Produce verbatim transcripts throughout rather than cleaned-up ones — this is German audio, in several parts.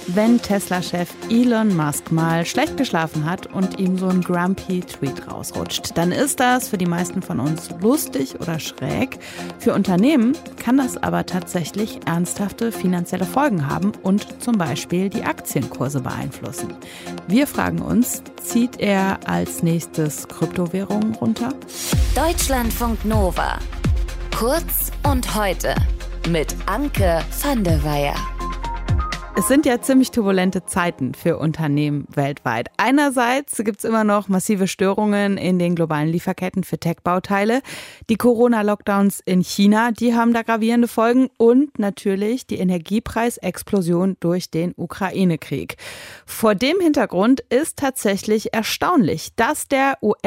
wenn Tesla-Chef Elon Musk mal schlecht geschlafen hat und ihm so ein grumpy Tweet rausrutscht, dann ist das für die meisten von uns lustig oder schräg. Für Unternehmen kann das aber tatsächlich ernsthafte finanzielle Folgen haben und zum Beispiel die Aktienkurse beeinflussen. Wir fragen uns, zieht er als nächstes Kryptowährungen runter? Deutschlandfunk Nova. Kurz und heute mit Anke van der Weyer. Es sind ja ziemlich turbulente Zeiten für Unternehmen weltweit. Einerseits gibt es immer noch massive Störungen in den globalen Lieferketten für Tech-Bauteile. Die Corona-Lockdowns in China, die haben da gravierende Folgen. Und natürlich die Energiepreisexplosion durch den Ukraine-Krieg. Vor dem Hintergrund ist tatsächlich erstaunlich, dass der U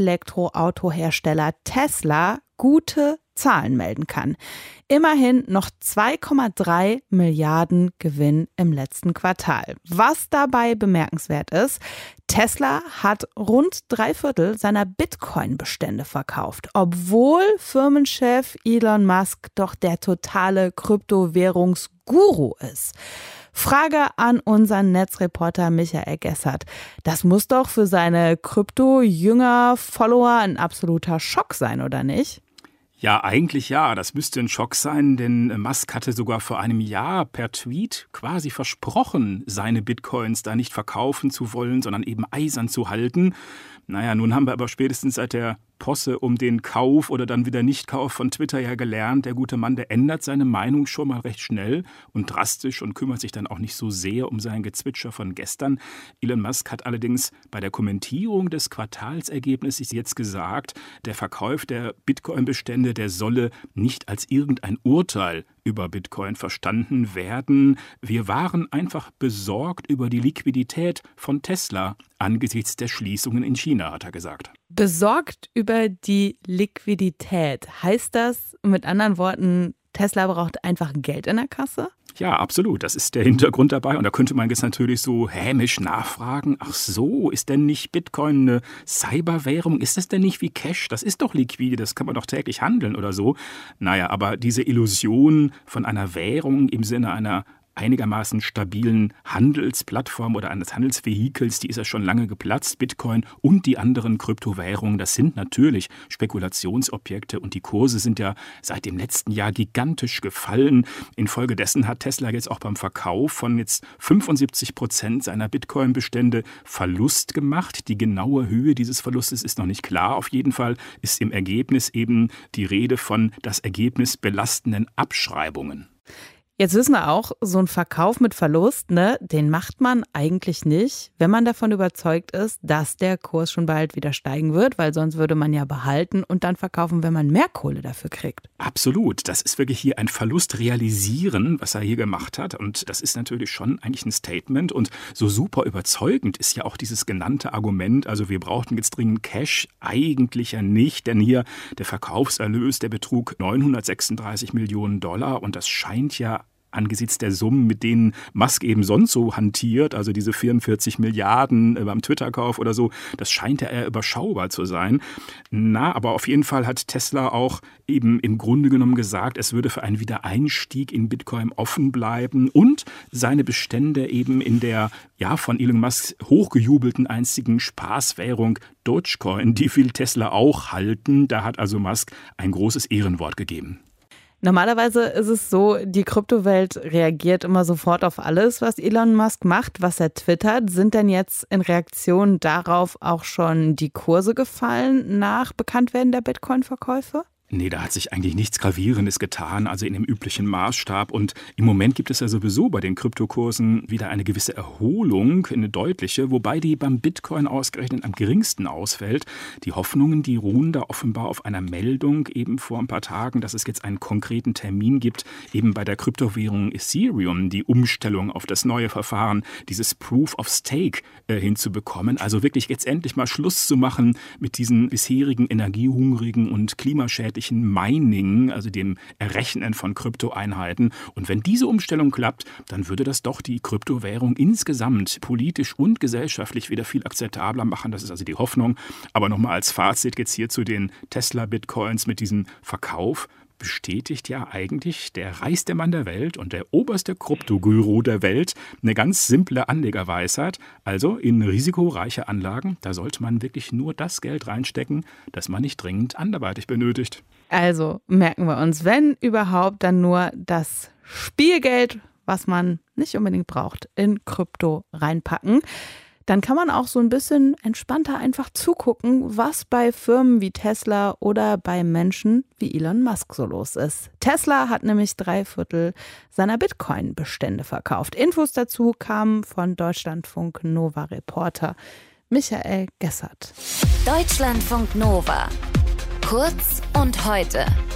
S-Elektroautohersteller Tesla gute Zahlen melden kann. Immerhin noch zwei Komma drei Milliarden Gewinn im letzten Quartal. Was dabei bemerkenswert ist, Tesla hat rund drei Viertel seiner Bitcoin-Bestände verkauft, obwohl Firmenchef Elon Musk doch der totale Kryptowährungsguru ist. Frage an unseren Netzreporter Michael Gessert. Das muss doch für seine Krypto-Jünger-Follower ein absoluter Schock sein, oder nicht? Ja, eigentlich ja. Das müsste ein Schock sein, denn Musk hatte sogar vor einem Jahr per Tweet quasi versprochen, seine Bitcoins da nicht verkaufen zu wollen, sondern eben eisern zu halten. Naja, nun haben wir aber spätestens seit der Posse um den Kauf oder dann wieder Nichtkauf von Twitter ja gelernt, der gute Mann, der ändert seine Meinung schon mal recht schnell und drastisch und kümmert sich dann auch nicht so sehr um sein Gezwitscher von gestern. Elon Musk hat allerdings bei der Kommentierung des Quartalsergebnisses jetzt gesagt, der Verkauf der Bitcoin-Bestände, der solle nicht als irgendein Urteil über Bitcoin verstanden werden. Wir waren einfach besorgt über die Liquidität von Tesla angesichts der Schließungen in China, hat er gesagt. Besorgt über die Liquidität. Heißt das mit anderen Worten, Tesla braucht einfach Geld in der Kasse? Ja, absolut. Das ist der Hintergrund dabei. Und da könnte man jetzt natürlich so hämisch nachfragen. Ach so, ist denn nicht Bitcoin eine Cyberwährung? Ist das denn nicht wie Cash? Das ist doch liquide, das kann man doch täglich handeln oder so. Naja, aber diese Illusion von einer Währung im Sinne einer einigermaßen stabilen Handelsplattform oder eines Handelsvehikels, die ist ja schon lange geplatzt. Bitcoin und die anderen Kryptowährungen, das sind natürlich Spekulationsobjekte und die Kurse sind ja seit dem letzten Jahr gigantisch gefallen. Infolgedessen hat Tesla jetzt auch beim Verkauf von jetzt fünfundsiebzig Prozent seiner Bitcoin-Bestände Verlust gemacht. Die genaue Höhe dieses Verlustes ist noch nicht klar. Auf jeden Fall ist im Ergebnis eben die Rede von das Ergebnis belastenden Abschreibungen. Jetzt wissen wir auch, so ein Verkauf mit Verlust, ne, den macht man eigentlich nicht, wenn man davon überzeugt ist, dass der Kurs schon bald wieder steigen wird, weil sonst würde man ja behalten und dann verkaufen, wenn man mehr Kohle dafür kriegt. Absolut. Das ist wirklich hier ein Verlust realisieren, was er hier gemacht hat. Und das ist natürlich schon eigentlich ein Statement. Und so super überzeugend ist ja auch dieses genannte Argument, also wir brauchten jetzt dringend Cash, eigentlich ja nicht, denn hier der Verkaufserlös, der betrug neunhundertsechsunddreißig Millionen Dollar und das scheint ja angesichts der Summen, mit denen Musk eben sonst so hantiert, also diese vierundvierzig Milliarden beim Twitter-Kauf oder so, das scheint ja eher überschaubar zu sein. Na, aber auf jeden Fall hat Tesla auch eben im Grunde genommen gesagt, es würde für einen Wiedereinstieg in Bitcoin offen bleiben und seine Bestände eben in der ja von Elon Musk hochgejubelten einzigen Spaßwährung Dogecoin, die will Tesla auch halten. Da hat also Musk ein großes Ehrenwort gegeben. Normalerweise ist es so, die Kryptowelt reagiert immer sofort auf alles, was Elon Musk macht, was er twittert. Sind denn jetzt in Reaktion darauf auch schon die Kurse gefallen nach Bekanntwerden der Bitcoin-Verkäufe? Nee, da hat sich eigentlich nichts Gravierendes getan, also in dem üblichen Maßstab. Und im Moment gibt es ja sowieso bei den Kryptokursen wieder eine gewisse Erholung, eine deutliche, wobei die beim Bitcoin ausgerechnet am geringsten ausfällt. Die Hoffnungen, die ruhen da offenbar auf einer Meldung eben vor ein paar Tagen, dass es jetzt einen konkreten Termin gibt, eben bei der Kryptowährung Ethereum, die Umstellung auf das neue Verfahren, dieses Proof of Stake äh, hinzubekommen. Also wirklich jetzt endlich mal Schluss zu machen mit diesen bisherigen energiehungrigen und klimaschädlichen Mining, also dem Errechnen von Kryptoeinheiten. Und wenn diese Umstellung klappt, dann würde das doch die Kryptowährung insgesamt politisch und gesellschaftlich wieder viel akzeptabler machen. Das ist also die Hoffnung. Aber nochmal als Fazit jetzt hier zu den Tesla-Bitcoins mit diesem Verkauf. bestätigt ja eigentlich der reichste Mann der Welt und der oberste Kryptoguru der Welt eine ganz simple Anlegerweisheit. Also in risikoreiche Anlagen, da sollte man wirklich nur das Geld reinstecken, das man nicht dringend anderweitig benötigt. Also merken wir uns, wenn überhaupt, dann nur das Spielgeld, was man nicht unbedingt braucht, in Krypto reinpacken. Dann kann man auch so ein bisschen entspannter einfach zugucken, was bei Firmen wie Tesla oder bei Menschen wie Elon Musk so los ist. Tesla hat nämlich drei Viertel seiner Bitcoin-Bestände verkauft. Infos dazu kamen von Deutschlandfunk Nova-Reporter Michael Gessert. Deutschlandfunk Nova. Kurz und heute.